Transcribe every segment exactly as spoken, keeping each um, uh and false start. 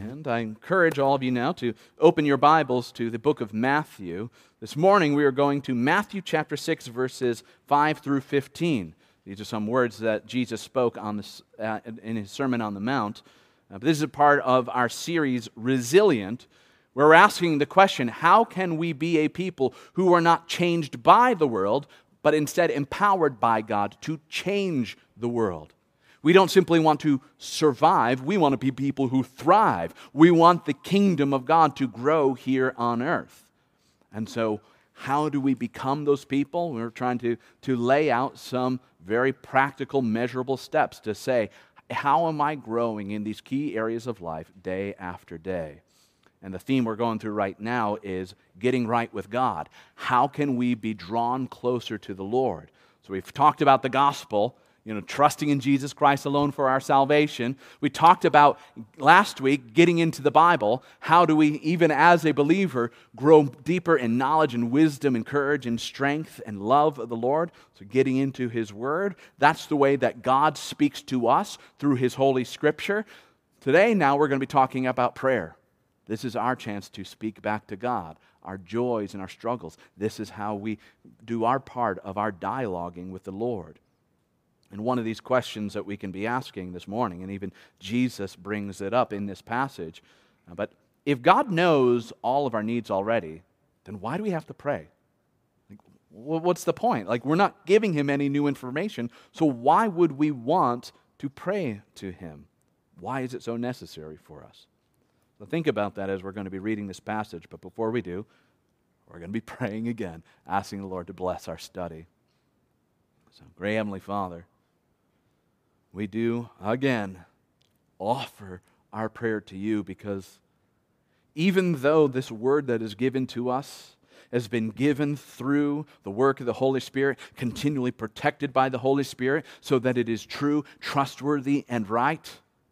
And I encourage all of you now to open your Bibles to the book of Matthew. This morning we are going to Matthew chapter six, verses five through fifteen. These are some words that Jesus spoke on this, uh, in his Sermon on the Mount. Uh, but this is a part of our series, Resilient, where we're asking the question, how can we be a people who are not changed by the world, but instead empowered by God to change the world? We don't simply want to survive, we want to be people who thrive. We want the kingdom of God to grow here on earth. And so, how do we become those people? We're trying to, to lay out some very practical, measurable steps to say, how am I growing in these key areas of life day after day? And the theme we're going through right now is getting right with God. How can we be drawn closer to the Lord? So we've talked about the gospel, you know, trusting in Jesus Christ alone for our salvation. We talked about last week getting into the Bible. How do we, even as a believer, grow deeper in knowledge and wisdom and courage and strength and love of the Lord? So getting into His Word. That's the way that God speaks to us through His Holy Scripture. Today, now we're going to be talking about prayer. This is our chance to speak back to God, our joys and our struggles. This is how we do our part of our dialoguing with the Lord. And one of these questions that we can be asking this morning, and even Jesus brings it up in this passage, uh, but if God knows all of our needs already, then why do we have to pray? Like, what's the point? Like, we're not giving Him any new information, so why would we want to pray to Him? Why is it so necessary for us? So think about that as we're going to be reading this passage, but before we do, we're going to be praying again, asking the Lord to bless our study. So, great Heavenly Father, we do, again, offer our prayer to You, because even though this word that is given to us has been given through the work of the Holy Spirit, continually protected by the Holy Spirit, so that it is true, trustworthy, and right,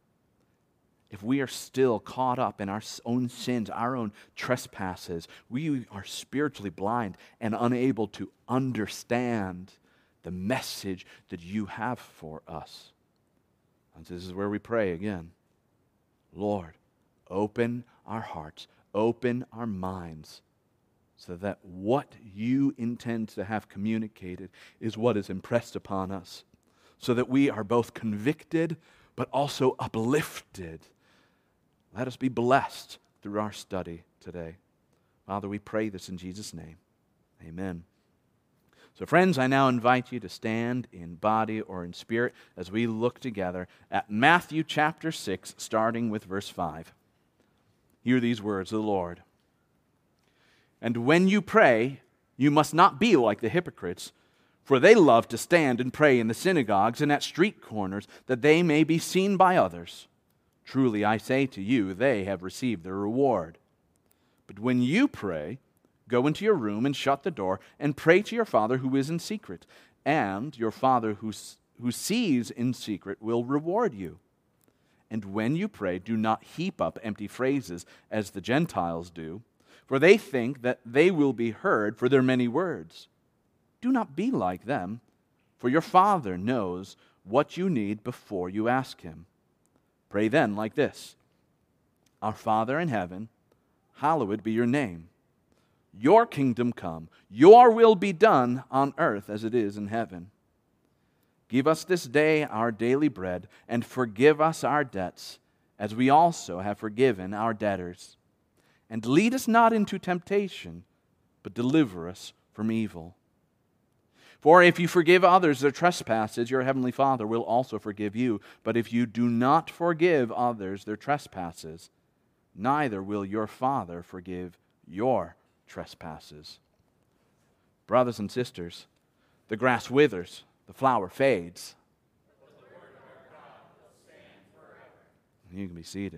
if we are still caught up in our own sins, our own trespasses, we are spiritually blind and unable to understand the message that You have for us. And this is where we pray again. Lord, open our hearts, open our minds, so that what You intend to have communicated is what is impressed upon us, so that we are both convicted but also uplifted. Let us be blessed through our study today. Father, we pray this in Jesus' name. Amen. So friends, I now invite you to stand in body or in spirit as we look together at Matthew chapter six, starting with verse five. Hear these words of the Lord. And when you pray, you must not be like the hypocrites, for they love to stand and pray in the synagogues and at street corners, that they may be seen by others. Truly, I say to you, they have received their reward. But when you pray, go into your room and shut the door and pray to your Father who is in secret, and your Father who, who sees in secret will reward you. And when you pray, do not heap up empty phrases as the Gentiles do, for they think that they will be heard for their many words. Do not be like them, for your Father knows what you need before you ask Him. Pray then like this: Our Father in heaven, hallowed be Your name. Your kingdom come, Your will be done on earth as it is in heaven. Give us this day our daily bread, and forgive us our debts, as we also have forgiven our debtors. And lead us not into temptation, but deliver us from evil. For if you forgive others their trespasses, your heavenly Father will also forgive you. But if you do not forgive others their trespasses, neither will your Father forgive your trespasses. Brothers and sisters, the grass withers, the flower fades. But the word of our God will stand forever. You can be seated.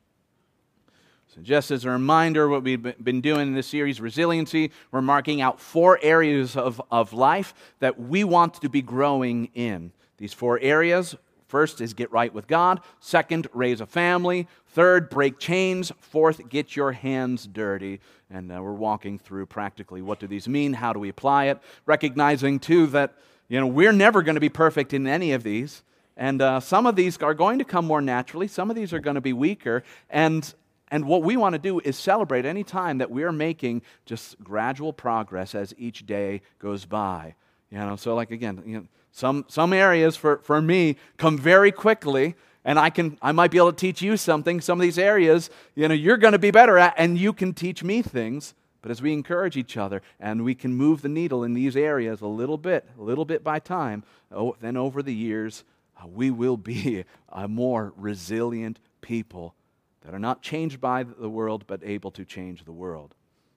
So just as a reminder, what we've been doing in this series, Resiliency, we're marking out four areas of, of life that we want to be growing in. These four areas: first is get right with God. Second, raise a family. Third, break chains. Fourth, get your hands dirty. And uh, we're walking through practically what do these mean, how do we apply it, recognizing too that you know we're never going to be perfect in any of these. And uh, some of these are going to come more naturally. Some of these are going to be weaker. And And what we want to do is celebrate any time that we are making just gradual progress as each day goes by. You know, so like again, you know, some some areas for, for me come very quickly, and I can I might be able to teach you something. Some of these areas, you know, you're going to be better at, and you can teach me things. But as we encourage each other and we can move the needle in these areas a little bit, a little bit by time, oh, then over the years, uh, we will be a more resilient people that are not changed by the world, but able to change the world.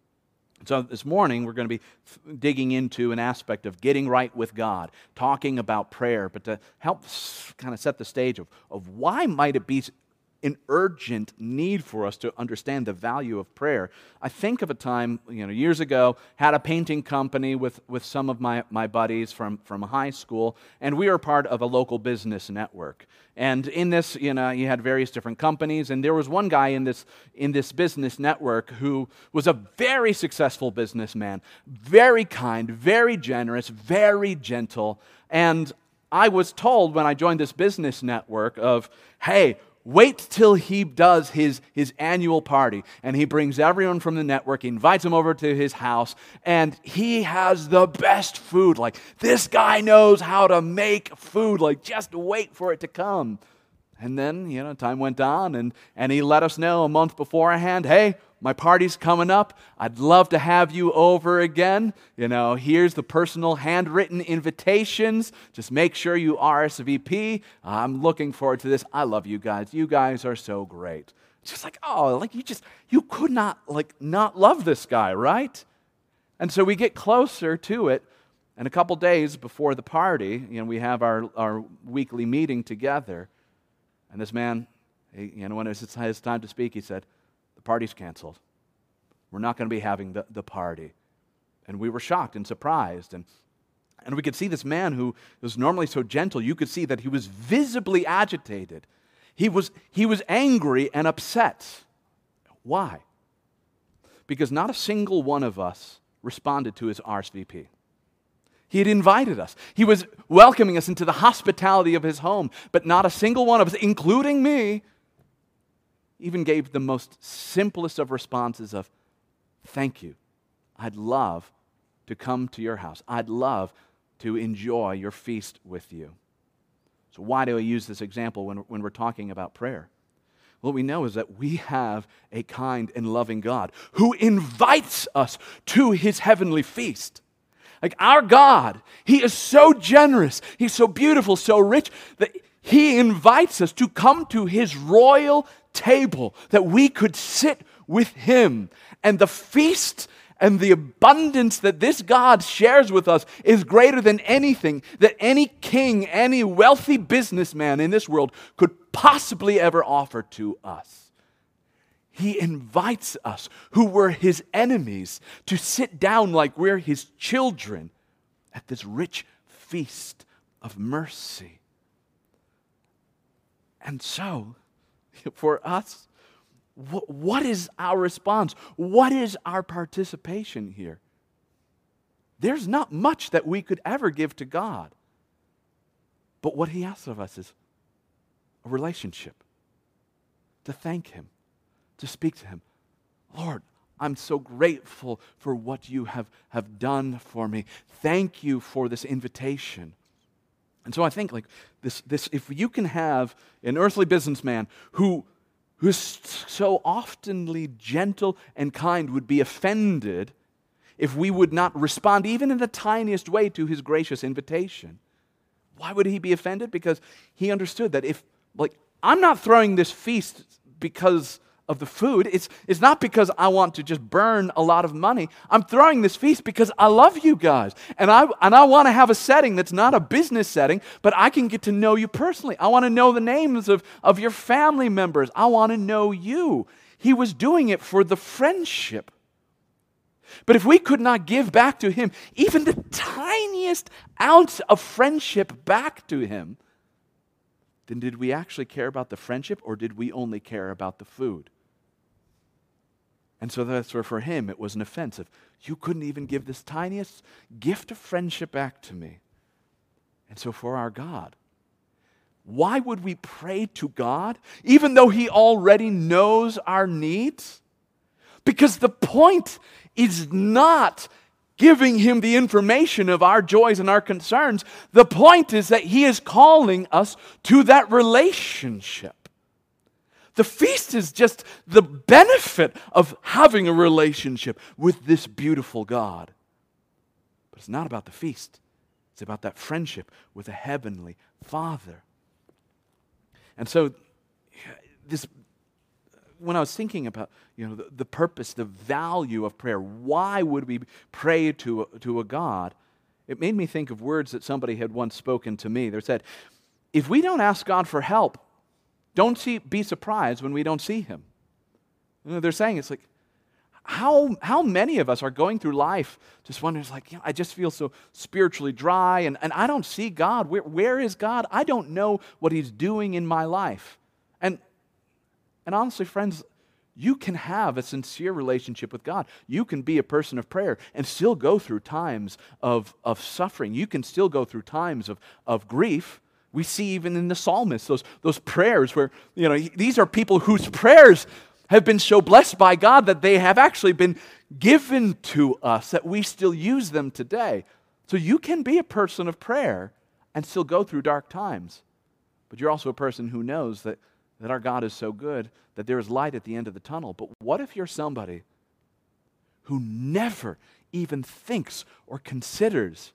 So this morning, we're going to be digging into an aspect of getting right with God, talking about prayer, but to help kind of set the stage of, of why might it be an urgent need for us to understand the value of prayer. I think of a time, you know, years ago, had a painting company with, with some of my, my buddies from, from high school, and we were part of a local business network. And in this, you know, you had various different companies, and there was one guy in this in this business network who was a very successful businessman, very kind, very generous, very gentle. And I was told when I joined this business network of, hey, wait till he does his, his annual party, and he brings everyone from the network, he invites them over to his house, and he has the best food. Like, this guy knows how to make food. Like, just wait for it to come. And then, you know, time went on, and, and he let us know a month beforehand, hey, my party's coming up. I'd love to have you over again. You know, here's the personal handwritten invitations. Just make sure you R S V P. I'm looking forward to this. I love you guys. You guys are so great. It's just like, oh, like you just, you could not, like, not love this guy, right? And so we get closer to it, and a couple days before the party, you know, we have our, our weekly meeting together, and this man, he, you know, when it was his time to speak, he said, the party's canceled. We're not going to be having the, the party. And we were shocked and surprised. And, and we could see this man who was normally so gentle, you could see that he was visibly agitated. He was, he was angry and upset. Why? Because not a single one of us responded to his R S V P. He had invited us. He was welcoming us into the hospitality of his home, but not a single one of us, including me, even gave the most simplest of responses of, thank you. I'd love to come to your house. I'd love to enjoy your feast with you. So why do I use this example when, when we're talking about prayer? What we know is that we have a kind and loving God who invites us to his heavenly feast. Like our God, he is so generous, he's so beautiful, so rich, that he invites us to come to his royal table that we could sit with him. And the feast and the abundance that this God shares with us is greater than anything that any king, any wealthy businessman in this world could possibly ever offer to us. He invites us, who were his enemies, to sit down like we're his children at this rich feast of mercy. And so, for us, wh- what is our response? What is our participation here? There's not much that we could ever give to God. But what he asks of us is a relationship, to thank him, to speak to him. Lord, I'm so grateful for what you have, have done for me. Thank you for this invitation. And so I think like this, this if you can have an earthly businessman who who's so oftenly gentle and kind would be offended if we would not respond even in the tiniest way to his gracious invitation. Why would he be offended? Because he understood that if, like, I'm not throwing this feast because of the food. It's, it's not because I want to just burn a lot of money. I'm throwing this feast because I love you guys. And I, and I want to have a setting that's not a business setting, but I can get to know you personally. I want to know the names of, of your family members. I want to know you. He was doing it for the friendship. But if we could not give back to him even the tiniest ounce of friendship back to him, then did we actually care about the friendship, or did we only care about the food? And so that's where for him it was an offensive. You couldn't even give this tiniest gift of friendship back to me. And so for our God, why would we pray to God, even though He already knows our needs? Because the point is not giving Him the information of our joys and our concerns. The point is that He is calling us to that relationship. The feast is just the benefit of having a relationship with this beautiful God. But it's not about the feast. It's about that friendship with a heavenly Father. And so, this, when I was thinking about, you know, the, the purpose, the value of prayer, why would we pray to a, to a God? It made me think of words that somebody had once spoken to me. They said, if we don't ask God for help, don't see, be surprised when we don't see Him. You know, they're saying it's like, how how many of us are going through life just wondering, it's like, you know, I just feel so spiritually dry, and, and I don't see God. Where, where is God? I don't know what He's doing in my life. And and honestly, friends, you can have a sincere relationship with God. You can be a person of prayer and still go through times of, of suffering. You can still go through times of, of grief. We see even in the psalmists, those, those prayers where, you know, these are people whose prayers have been so blessed by God that they have actually been given to us, that we still use them today. So you can be a person of prayer and still go through dark times. But you're also a person who knows that, that our God is so good that there is light at the end of the tunnel. But what if you're somebody who never even thinks or considers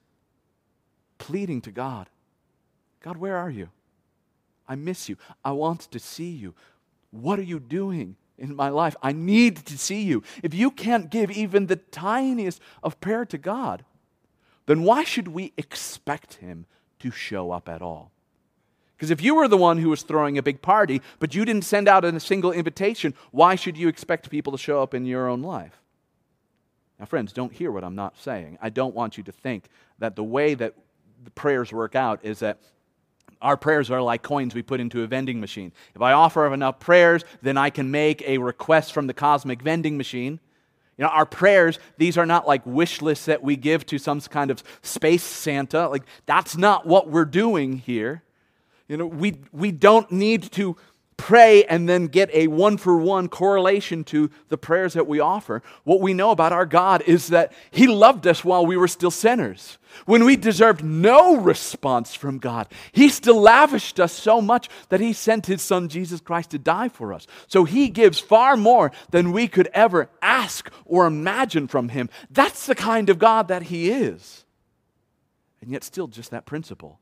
pleading to God? God, where are you? I miss you. I want to see you. What are you doing in my life? I need to see you. If you can't give even the tiniest of prayer to God, then why should we expect Him to show up at all? Because if you were the one who was throwing a big party, but you didn't send out a single invitation, why should you expect people to show up in your own life? Now, friends, don't hear what I'm not saying. I don't want you to think that the way that the prayers work out is that our prayers are like coins we put into a vending machine. If I offer enough prayers, then I can make a request from the cosmic vending machine. You know, our prayers, these are not like wish lists that we give to some kind of space Santa. Like, that's not what we're doing here. You know, we we don't need to pray and then get a one-for-one correlation to the prayers that we offer. What we know about our God is that He loved us while we were still sinners. When we deserved no response from God, He still lavished us so much that He sent His Son, Jesus Christ, to die for us. So He gives far more than we could ever ask or imagine from Him. That's the kind of God that He is. And yet still just that principle.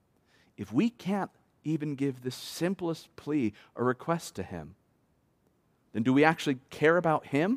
If we can't even give the simplest plea or request to Him, then do we actually care about Him?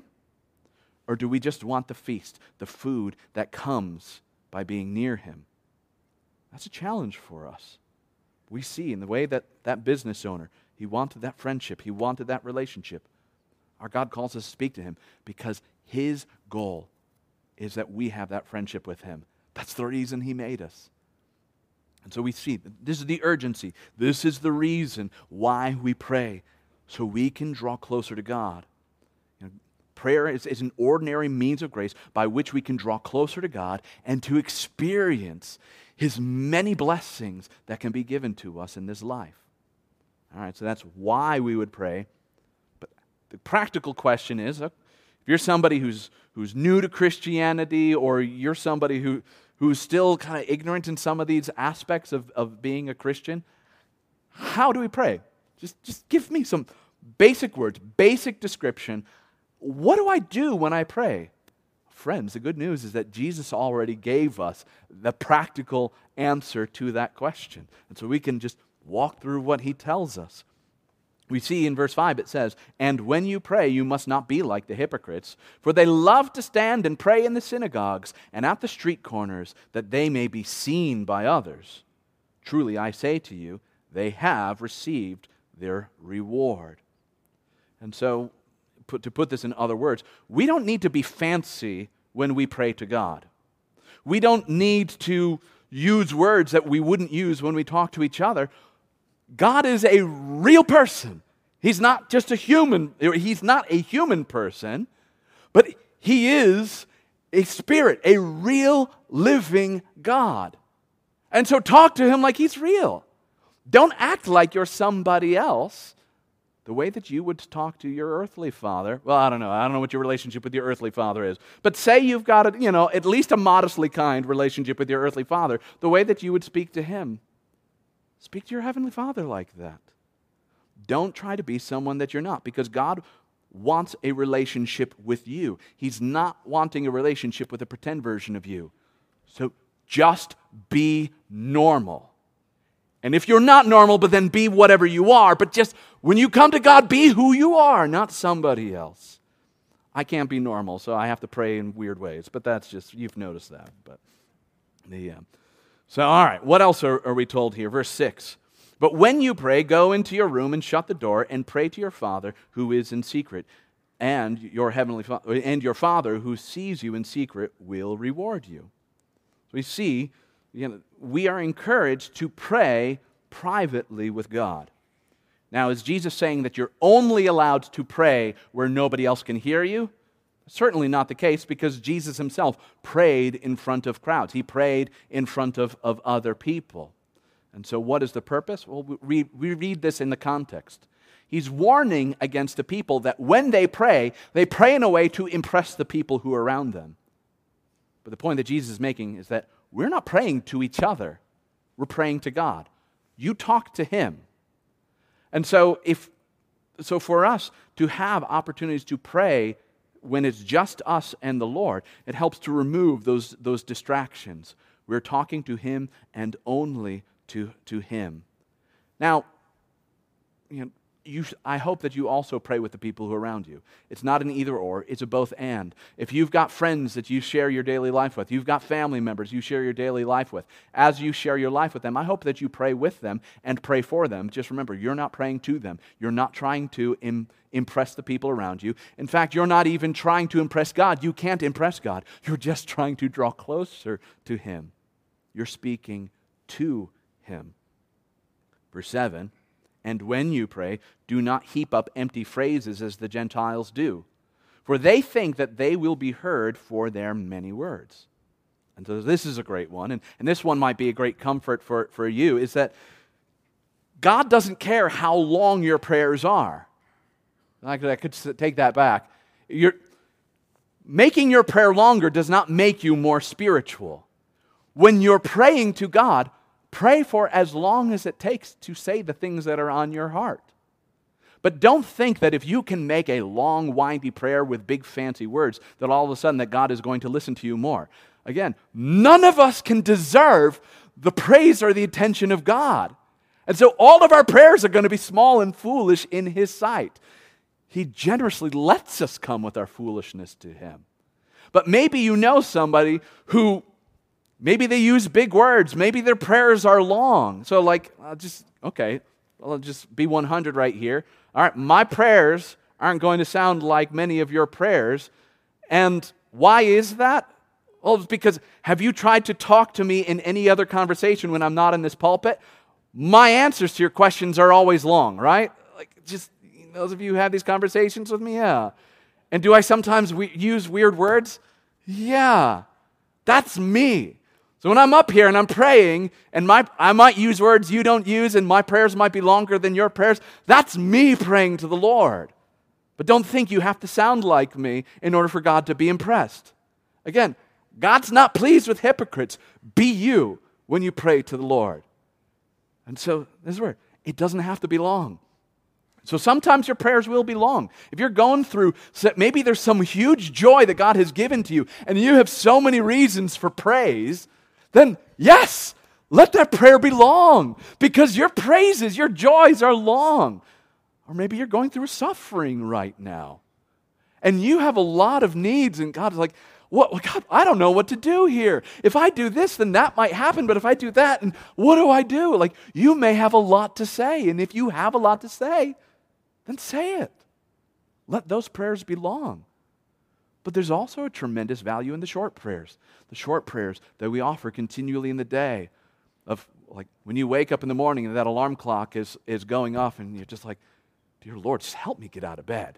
Or do we just want the feast, the food that comes by being near Him? That's a challenge for us. We see in the way that that business owner, he wanted that friendship, he wanted that relationship. Our God calls us to speak to Him because His goal is that we have that friendship with Him. That's the reason He made us. And so we see, this is the urgency. This is the reason why we pray, so we can draw closer to God. You know, prayer is, is an ordinary means of grace by which we can draw closer to God and to experience His many blessings that can be given to us in this life. All right, so that's why we would pray. But the practical question is, if you're somebody who's who's new to Christianity, or you're somebody who who's still kind of ignorant in some of these aspects of, of being a Christian, how do we pray? Just, just give me some basic words, basic description. What do I do when I pray? Friends, the good news is that Jesus already gave us the practical answer to that question. And so we can just walk through what He tells us. We see in verse five, it says, "And when you pray, you must not be like the hypocrites, for they love to stand and pray in the synagogues and at the street corners, that they may be seen by others. Truly, I say to you, they have received their reward." And so, put, to put this in other words, we don't need to be fancy when we pray to God. We don't need to use words that we wouldn't use when we talk to each other. God is a real person. He's not just a human. He's not a human person, but He is a spirit, a real living God. And so talk to Him like He's real. Don't act like you're somebody else. The way that you would talk to your earthly father, well, I don't know. I don't know what your relationship with your earthly father is. But say you've got a, you know, at least a modestly kind relationship with your earthly father, the way that you would speak to him. Speak to your heavenly Father like that. Don't try to be someone that you're not, because God wants a relationship with you. He's not wanting a relationship with a pretend version of you. So just be normal. And if you're not normal, but then be whatever you are, but just when you come to God, be who you are, not somebody else. I can't be normal, so I have to pray in weird ways, but that's just, you've noticed that. But the uh, So, all right, what else are, are we told here? Verse six. But when you pray, go into your room and shut the door and pray to your Father who is in secret, and your heavenly Fa- and your Father who sees you in secret will reward you. So we see, you know, we are encouraged to pray privately with God. Now, is Jesus saying that you're only allowed to pray where nobody else can hear you? Certainly not the case, because Jesus himself prayed in front of crowds. He prayed in front of, of other people. And so what is the purpose? Well, we, we read this in the context. He's warning against the people that when they pray, they pray in a way to impress the people who are around them. But the point that Jesus is making is that we're not praying to each other. We're praying to God. You talk to him. And so if so for us to have opportunities to pray when it's just us and the Lord, it helps to remove those, those distractions. We're talking to him and only to, to him. Now, you know, you, I hope that you also pray with the people who are around you. It's not an either or, it's a both and. If you've got friends that you share your daily life with, you've got family members you share your daily life with, as you share your life with them, I hope that you pray with them and pray for them. Just remember, you're not praying to them. You're not trying to im- impress the people around you. In fact, you're not even trying to impress God. You can't impress God. You're just trying to draw closer to him. You're speaking to him. Verse seven. And when you pray, do not heap up empty phrases as the Gentiles do, for they think that they will be heard for their many words. And so this is a great one, and, and this one might be a great comfort for, for you, is that God doesn't care how long your prayers are. I could, I could take that back. You're, making your prayer longer does not make you more spiritual. When you're praying to God, pray for as long as it takes to say the things that are on your heart. But don't think that if you can make a long, windy prayer with big, fancy words, that all of a sudden that God is going to listen to you more. Again, none of us can deserve the praise or the attention of God. And so all of our prayers are going to be small and foolish in his sight. He generously lets us come with our foolishness to him. But maybe you know somebody who maybe they use big words. Maybe their prayers are long. So like, I'll just, okay, I'll just be one hundred right here. All right, my prayers aren't going to sound like many of your prayers. And why is that? Well, it's because, have you tried to talk to me in any other conversation when I'm not in this pulpit? My answers to your questions are always long, right? Like, just, those of you who have these conversations with me, yeah. And do I sometimes we- use weird words? Yeah. That's me. So when I'm up here and I'm praying, and my I might use words you don't use, and my prayers might be longer than your prayers, that's me praying to the Lord. But don't think you have to sound like me in order for God to be impressed. Again, God's not pleased with hypocrites. Be you when you pray to the Lord. And so, this is where it doesn't have to be long. So sometimes your prayers will be long. If you're going through, maybe there's some huge joy that God has given to you, and you have so many reasons for praise, then yes, let that prayer be long, because your praises, your joys are long. Or maybe you're going through a suffering right now, and you have a lot of needs, and God is like, what, God, I don't know what to do here. If I do this, then that might happen, but if I do that, and what do I do? Like, you may have a lot to say, and if you have a lot to say, then say it. Let those prayers be long. But there's also a tremendous value in the short prayers. The short prayers that we offer continually in the day. Of like when you wake up in the morning and that alarm clock is, is going off and you're just like, dear Lord, just help me get out of bed.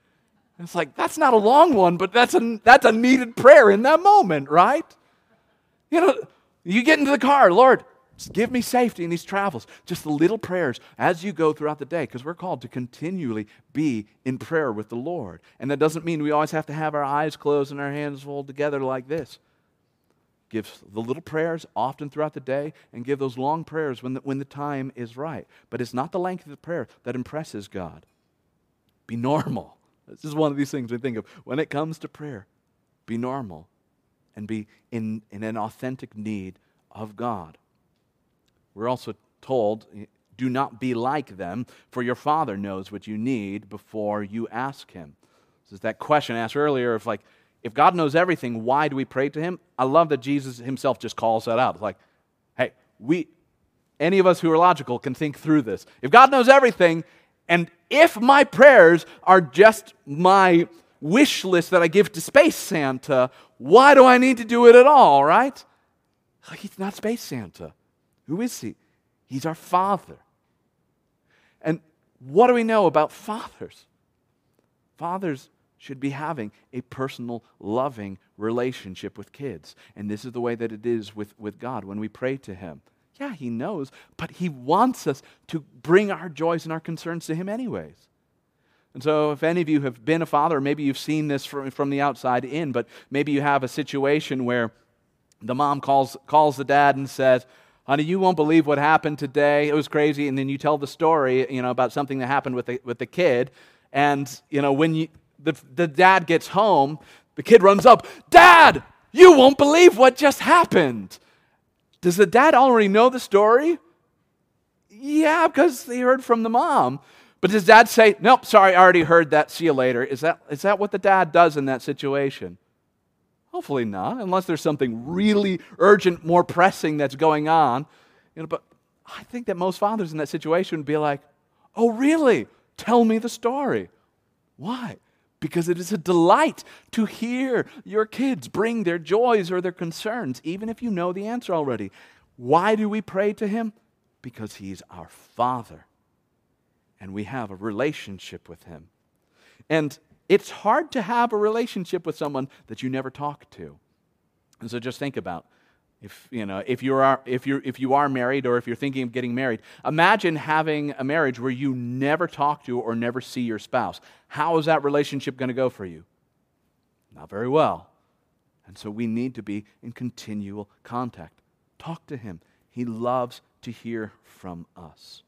And it's like, that's not a long one, but that's a, that's a needed prayer in that moment, right? You know, you get into the car, Lord, just give me safety in these travels. Just the little prayers as you go throughout the day, because we're called to continually be in prayer with the Lord. And that doesn't mean we always have to have our eyes closed and our hands folded together like this. Give the little prayers often throughout the day, and give those long prayers when the, when the time is right. But it's not the length of the prayer that impresses God. Be normal. This is one of these things we think of. When it comes to prayer, be normal and be in, in an authentic need of God. We're also told, do not be like them, for your Father knows what you need before you ask Him. This is that question asked earlier of like, if God knows everything, why do we pray to Him? I love that Jesus Himself just calls that out. It's like, hey, we, any of us who are logical can think through this. If God knows everything, and if my prayers are just my wish list that I give to Space Santa, why do I need to do it at all, right? Like, He's not Space Santa. Who is He? He's our Father. And what do we know about fathers? Fathers should be having a personal, loving relationship with kids. And this is the way that it is with, with God when we pray to Him. Yeah, He knows, but He wants us to bring our joys and our concerns to Him anyways. And so if any of you have been a father, or maybe you've seen this from, from the outside in, but maybe you have a situation where the mom calls calls the dad and says, honey, you won't believe what happened today. It was crazy. And then you tell the story, you know, about something that happened with the, with the kid. And, you know, when you, the, the dad gets home, the kid runs up, Dad, you won't believe what just happened. Does the dad already know the story? Yeah, because he heard from the mom. But does dad say, nope, sorry, I already heard that, see you later? Is that is that what the dad does in that situation? Hopefully not, unless there's something really urgent, more pressing that's going on. You know, but I think that most fathers in that situation would be like, oh, really? Tell me the story. Why? Because it is a delight to hear your kids bring their joys or their concerns, even if you know the answer already. Why do we pray to Him? Because He's our Father, and we have a relationship with Him. And it's hard to have a relationship with someone that you never talk to. And so just think about, if you know, if you are if you if you are married, or if you're thinking of getting married, imagine having a marriage where you never talk to or never see your spouse. How is that relationship going to go for you? Not very well. And so we need to be in continual contact. Talk to Him. He loves to hear from us.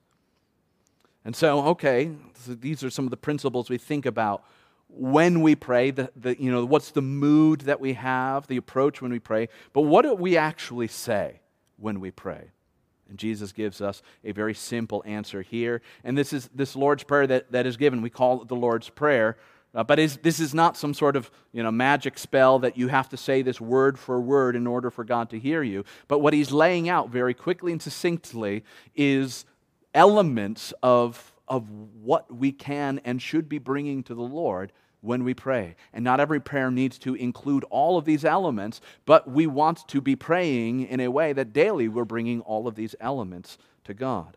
And so, okay, so these are some of the principles we think about when we pray, the, the, you know, what's the mood that we have, the approach when we pray, but what do we actually say when we pray? And Jesus gives us a very simple answer here. And this is this Lord's Prayer that, that is given. We call it the Lord's Prayer. Uh, but is, this is not some sort of you know magic spell that you have to say this word for word in order for God to hear you. But what He's laying out very quickly and succinctly is elements of, of what we can and should be bringing to the Lord when we pray. And not every prayer needs to include all of these elements, but we want to be praying in a way that daily we're bringing all of these elements to God.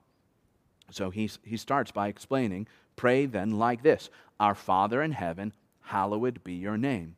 So he, he starts by explaining, pray then like this, Our Father in heaven, hallowed be your name.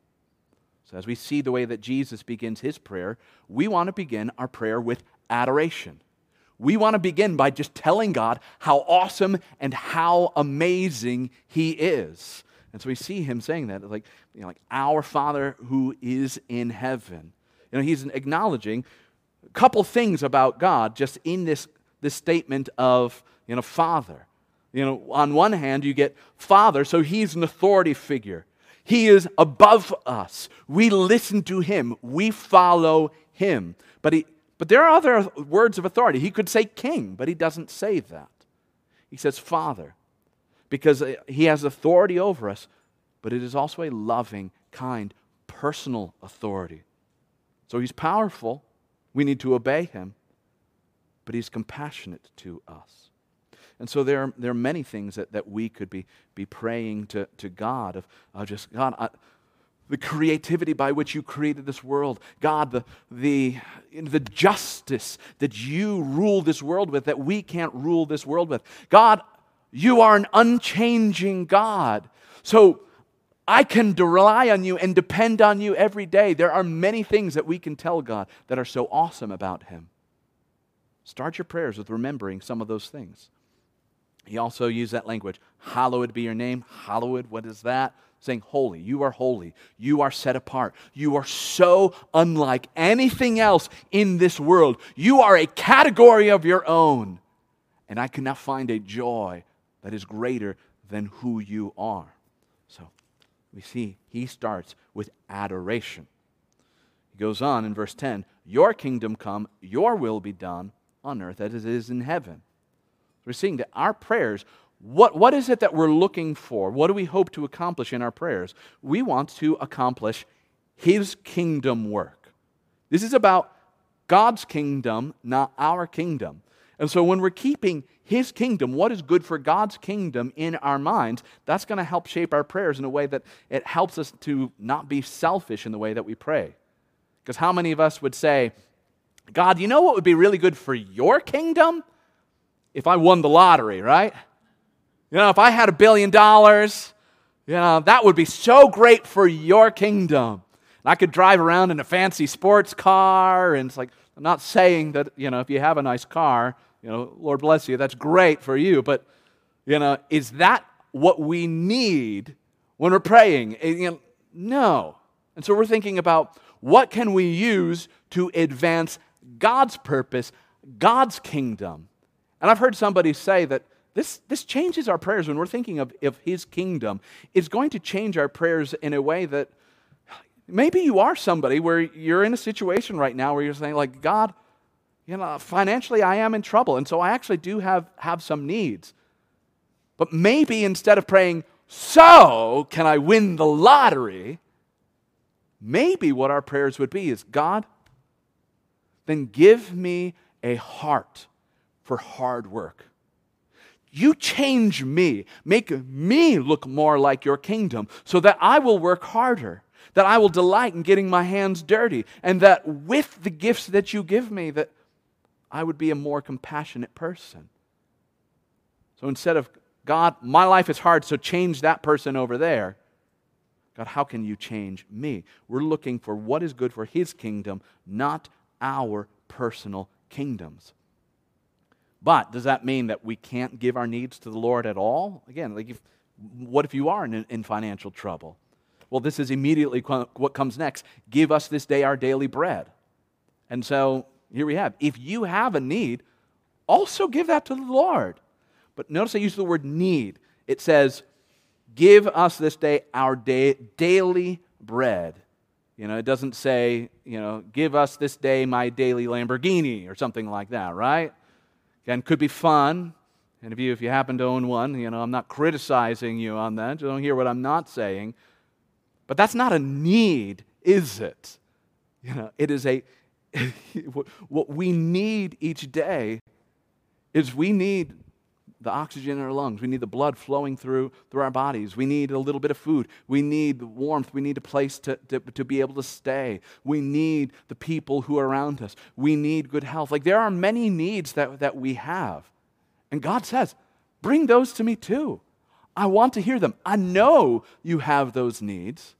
So as we see the way that Jesus begins His prayer, we want to begin our prayer with adoration. We want to begin by just telling God how awesome and how amazing He is. And so we see Him saying that, like, you know, like our Father who is in heaven. You know, He's acknowledging a couple things about God just in this, this statement of, you know, Father. You know, on one hand, you get Father, so He's an authority figure. He is above us. We listen to Him. We follow Him. But he, but there are other words of authority. He could say King, but He doesn't say that. He says Father, because He has authority over us, but it is also a loving, kind, personal authority. So He's powerful. We need to obey Him, but He's compassionate to us. And so there are, there are many things that, that we could be, be praying to, to God of, of just, God, I, the creativity by which You created this world. God, the, the, the justice that You rule this world with that we can't rule this world with. God, You are an unchanging God. So I can rely on You and depend on You every day. There are many things that we can tell God that are so awesome about Him. Start your prayers with remembering some of those things. He also used that language, hallowed be your name. Hallowed, what is that? Saying holy. You are holy. You are set apart. You are so unlike anything else in this world. You are a category of your own. And I cannot find a joy that is greater than who you are. So we see he starts with adoration. He goes on in verse ten, your kingdom come, your will be done on earth as it is in heaven. We're seeing that our prayers, what, what is it that we're looking for? What do we hope to accomplish in our prayers? We want to accomplish his kingdom work. This is about God's kingdom, not our kingdom. And so when we're keeping his kingdom, what is good for God's kingdom in our minds, that's going to help shape our prayers in a way that it helps us to not be selfish in the way that we pray. Because how many of us would say, God, you know what would be really good for your kingdom? If I won the lottery, right? You know, if I had a billion dollars, you know, that would be so great for your kingdom. And I could drive around in a fancy sports car, and it's like, I'm not saying that, you know, if you have a nice car, you know, Lord bless you, that's great for you, but, you know, is that what we need when we're praying? You know, no. And so we're thinking about what can we use to advance God's purpose, God's kingdom. And I've heard somebody say that this, this changes our prayers when we're thinking of, of his kingdom. It's going to change our prayers in a way that maybe you are somebody where you're in a situation right now where you're saying, like, God, you know, financially I am in trouble, and so I actually do have, have some needs. But maybe instead of praying, so can I win the lottery, maybe what our prayers would be is, God, then give me a heart for hard work. You change me, make me look more like your kingdom so that I will work harder, that I will delight in getting my hands dirty, and that with the gifts that you give me, that I would be a more compassionate person. So instead of, God, my life is hard, so change that person over there, God, how can you change me? We're looking for what is good for his kingdom, not our personal kingdoms. But does that mean that we can't give our needs to the Lord at all? Again, like if, what if you are in, in financial trouble? Well, this is immediately what comes next. Give us this day our daily bread. And so here we have, if you have a need, also give that to the Lord. But notice I use the word need. It says, give us this day our day, daily bread. You know, it doesn't say, you know, give us this day my daily Lamborghini or something like that, right? Again, could be fun. And if you, if you happen to own one, you know, I'm not criticizing you on that. You don't hear what I'm not saying. But that's not a need, is it? You know, it is a, what we need each day is we need the oxygen in our lungs. We need the blood flowing through, through our bodies. We need a little bit of food. We need the warmth. We need a place to, to, to be able to stay. We need the people who are around us. We need good health. Like there are many needs that, that we have. And God says, bring those to me too. I want to hear them. I know you have those needs,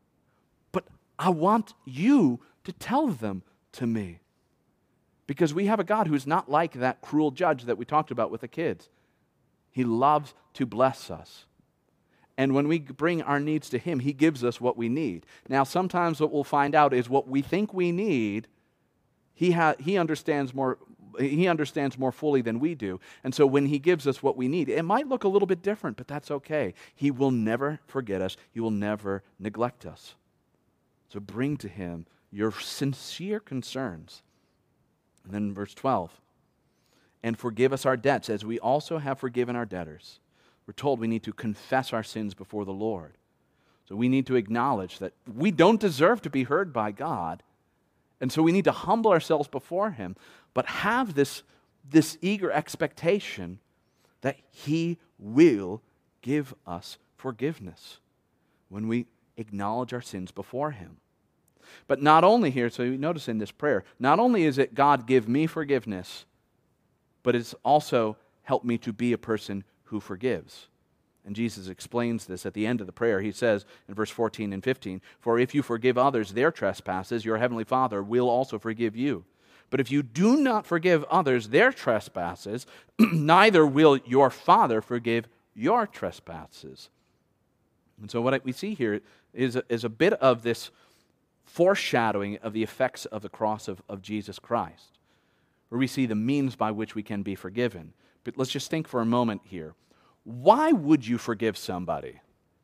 but I want you to tell them to me. Because we have a God who's not like that cruel judge that we talked about with the kids. He loves to bless us. And when we bring our needs to him, he gives us what we need. Now, sometimes what we'll find out is what we think we need, he, ha- he understands more he understands more fully than we do. And so when he gives us what we need, it might look a little bit different, but that's okay. He will never forget us. He will never neglect us. So bring to him your sincere concerns. And then verse twelve, and forgive us our debts as we also have forgiven our debtors. We're told we need to confess our sins before the Lord. So we need to acknowledge that we don't deserve to be heard by God. And so we need to humble ourselves before him, but have this, this eager expectation that he will give us forgiveness when we acknowledge our sins before him. But not only here, so you notice in this prayer, not only is it God give me forgiveness, but it's also help me to be a person who forgives. And Jesus explains this at the end of the prayer. He says in verse fourteen and fifteen, for if you forgive others their trespasses, your heavenly Father will also forgive you. But if you do not forgive others their trespasses, neither will your Father forgive your trespasses. And so what we see here is a, is a bit of this foreshadowing of the effects of the cross of, of Jesus Christ, where we see the means by which we can be forgiven. But let's just think for a moment here. Why would you forgive somebody?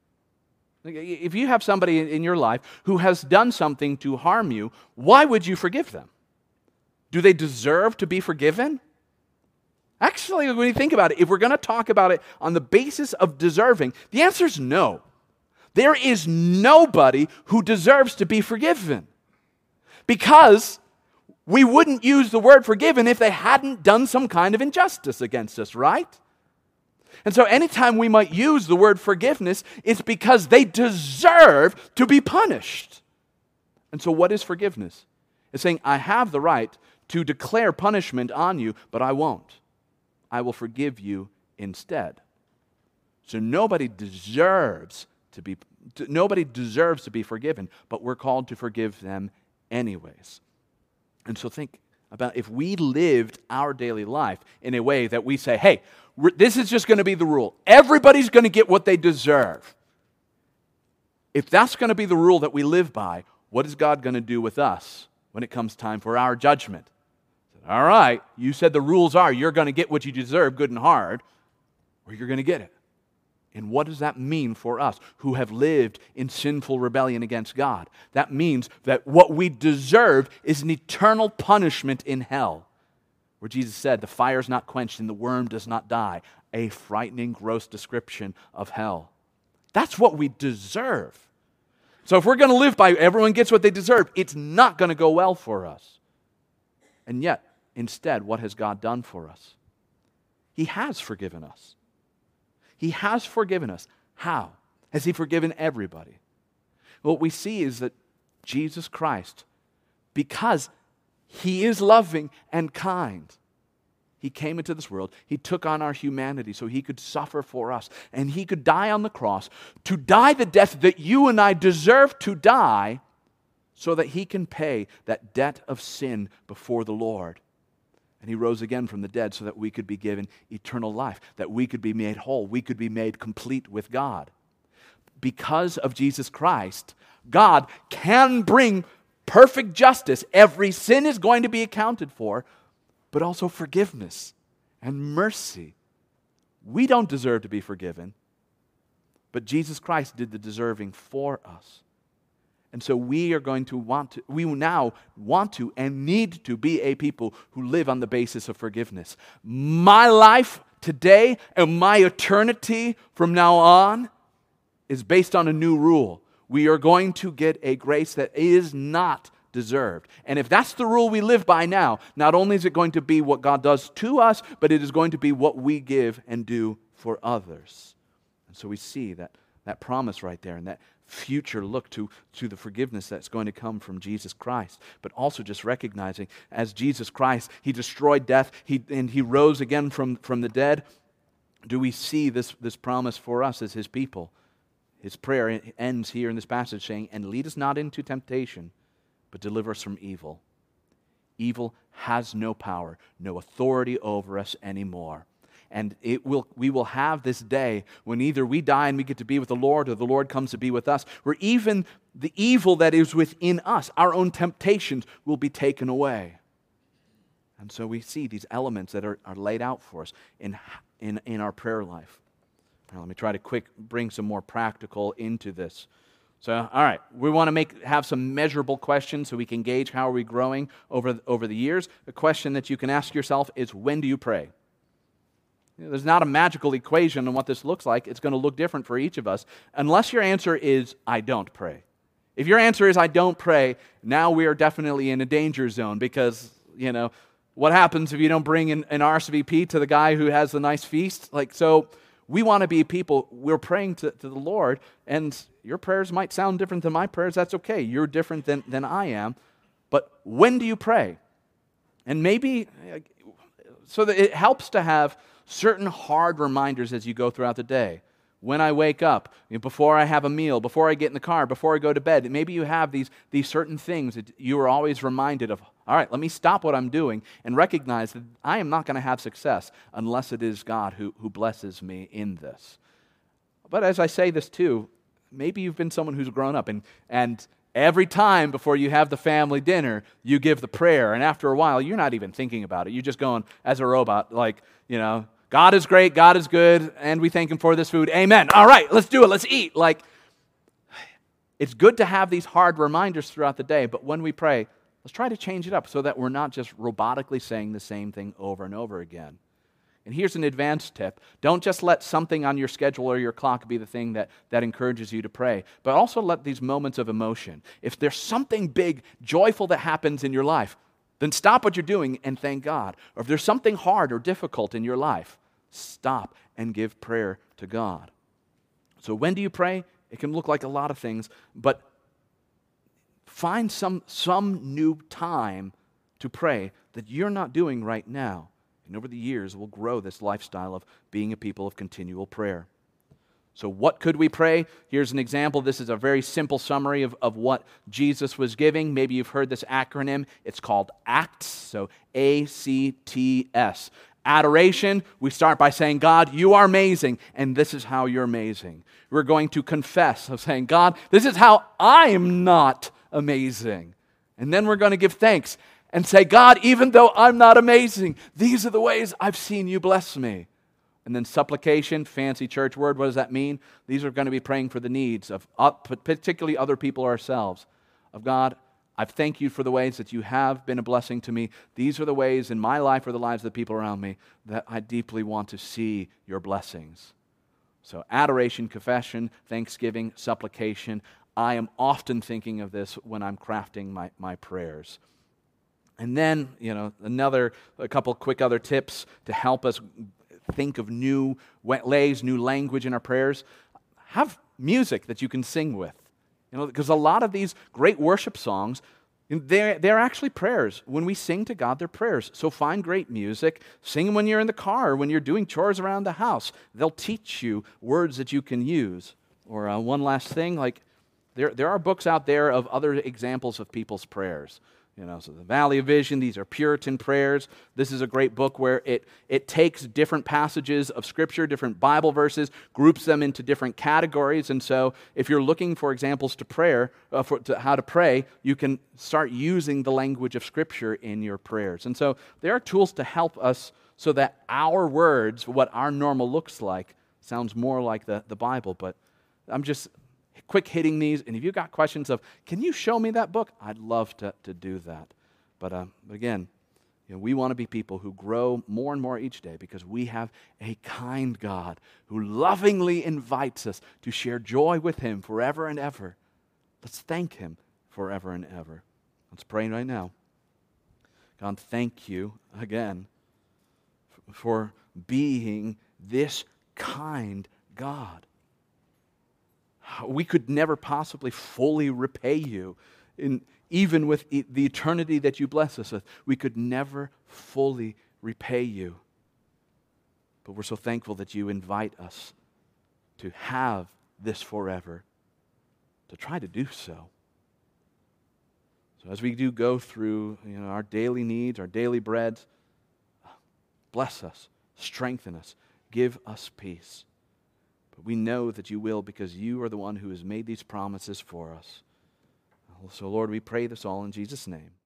If you have somebody in your life who has done something to harm you, why would you forgive them? Do they deserve to be forgiven? Actually, when you think about it, if we're going to talk about it on the basis of deserving, the answer is no. There is nobody who deserves to be forgiven. Because we wouldn't use the word forgiven if they hadn't done some kind of injustice against us, right? And so anytime we might use the word forgiveness, it's because they deserve to be punished. And so what is forgiveness? It's saying, I have the right to declare punishment on you, but I won't. I will forgive you instead. So nobody deserves to be, nobody deserves to be forgiven, but we're called to forgive them anyways. And so think about if we lived our daily life in a way that we say, hey, this is just going to be the rule. Everybody's going to get what they deserve. If that's going to be the rule that we live by, what is God going to do with us when it comes time for our judgment? All right, you said the rules are you're going to get what you deserve, good and hard, or you're going to get it. And what does that mean for us who have lived in sinful rebellion against God? That means that what we deserve is an eternal punishment in hell, where Jesus said, the fire is not quenched and the worm does not die. A frightening, gross description of hell. That's what we deserve. So if we're going to live by everyone gets what they deserve, it's not going to go well for us. And yet, instead, what has God done for us? He has forgiven us. He has forgiven us. How? Has He forgiven everybody? What we see is that Jesus Christ, because He is loving and kind, He came into this world. He took on our humanity so He could suffer for us. And He could die on the cross to die the death that you and I deserve to die so that He can pay that debt of sin before the Lord. And He rose again from the dead so that we could be given eternal life, that we could be made whole, we could be made complete with God. Because of Jesus Christ, God can bring perfect justice. Every sin is going to be accounted for, but also forgiveness and mercy. We don't deserve to be forgiven, but Jesus Christ did the deserving for us. And so we are going to want to, we now want to and need to be a people who live on the basis of forgiveness. My life today and my eternity from now on is based on a new rule. We are going to get a grace that is not deserved. And if that's the rule we live by now, not only is it going to be what God does to us, but it is going to be what we give and do for others. And so we see that, that promise right there and that future look to, to the forgiveness that's going to come from Jesus Christ. But also just recognizing as Jesus Christ, He destroyed death he, and He rose again from, from the dead. Do we see this, this promise for us as His people? His prayer ends here in this passage saying, and lead us not into temptation, but deliver us from evil. Evil has no power, no authority over us anymore. And it will, we will have this day when either we die and we get to be with the Lord or the Lord comes to be with us, where even the evil that is within us, our own temptations, will be taken away. And so we see these elements that are, are laid out for us in, in, in our prayer life. Now, let me try to quick bring some more practical into this. So, all right, we want to make have some measurable questions so we can gauge how are we growing over, over the years. The question that you can ask yourself is, when do you pray? You know, there's not a magical equation on what this looks like. It's going to look different for each of us, unless your answer is, I don't pray. If your answer is, I don't pray, now we are definitely in a danger zone because, you know, what happens if you don't bring an, an R S V P to the guy who has the nice feast? Like, so we want to be people, we're praying to, to the Lord, and your prayers might sound different than my prayers. That's okay. You're different than, than I am. But when do you pray? And maybe, so that it helps to have certain hard reminders as you go throughout the day. When I wake up, before I have a meal, before I get in the car, before I go to bed, maybe you have these, these certain things that you are always reminded of All right, let me stop what I'm doing and recognize that I am not going to have success unless it is God who, who blesses me in this. But as I say this too, maybe you've been someone who's grown up and, and every time before you have the family dinner, you give the prayer, and after a while, you're not even thinking about it. You're just going as a robot, like, you know, God is great, God is good, and we thank Him for this food. Amen. All right, let's do it. Let's eat. Like, it's good to have these hard reminders throughout the day, but when we pray, let's try to change it up so that we're not just robotically saying the same thing over and over again. And here's an advanced tip. Don't just let something on your schedule or your clock be the thing that, that encourages you to pray, but also let these moments of emotion. If there's something big, joyful that happens in your life, then stop what you're doing and thank God. Or if there's something hard or difficult in your life, stop and give prayer to God. So when do you pray? It can look like a lot of things, but find some, some new time to pray that you're not doing right now. And over the years, we'll grow this lifestyle of being a people of continual prayer. So what could we pray? Here's an example. This is a very simple summary of, of what Jesus was giving. Maybe you've heard this acronym. It's called ACTS, so A C T S. Adoration, we start by saying, God, you are amazing, and this is how you're amazing. We're going to confess of saying, God, this is how I'm not amazing. And then we're going to give thanks and say, God, even though I'm not amazing, these are the ways I've seen you bless me. And then supplication, fancy church word, what does that mean? These are going to be praying for the needs of uh, particularly other people ourselves. Of God, I thank you for the ways that you have been a blessing to me. These are the ways in my life or the lives of the people around me that I deeply want to see your blessings. So adoration, confession, thanksgiving, supplication. I am often thinking of this when I'm crafting my, my prayers. And then, you know, another, a couple quick other tips to help us think of new ways, new language in our prayers. Have music that you can sing with. You know, because a lot of these great worship songs, they're, they're actually prayers. When we sing to God, they're prayers. So find great music. Sing them when you're in the car, when you're doing chores around the house. They'll teach you words that you can use. Or uh, one last thing, like there, there are books out there of other examples of people's prayers. You know, so the Valley of Vision, these are Puritan prayers. This is a great book where it, it takes different passages of Scripture, different Bible verses, groups them into different categories. And so if you're looking for examples to prayer, uh, for to how to pray, you can start using the language of Scripture in your prayers. And so there are tools to help us so that our words, what our normal looks like, sounds more like the, the Bible. But I'm just quick hitting these, and if you've got questions of, can you show me that book? I'd love to, to do that. But, uh, but again, you know, we want to be people who grow more and more each day because we have a kind God who lovingly invites us to share joy with Him forever and ever. Let's thank Him forever and ever. Let's pray right now. God, thank you again for being this kind God. We could never possibly fully repay you, in, even with e- the eternity that you bless us with. We could never fully repay you. But we're so thankful that you invite us to have this forever, to try to do so. So as we do go through, you know, our daily needs, our daily breads, bless us, strengthen us, give us peace. But we know that you will because you are the one who has made these promises for us. So, Lord, we pray this all in Jesus' name.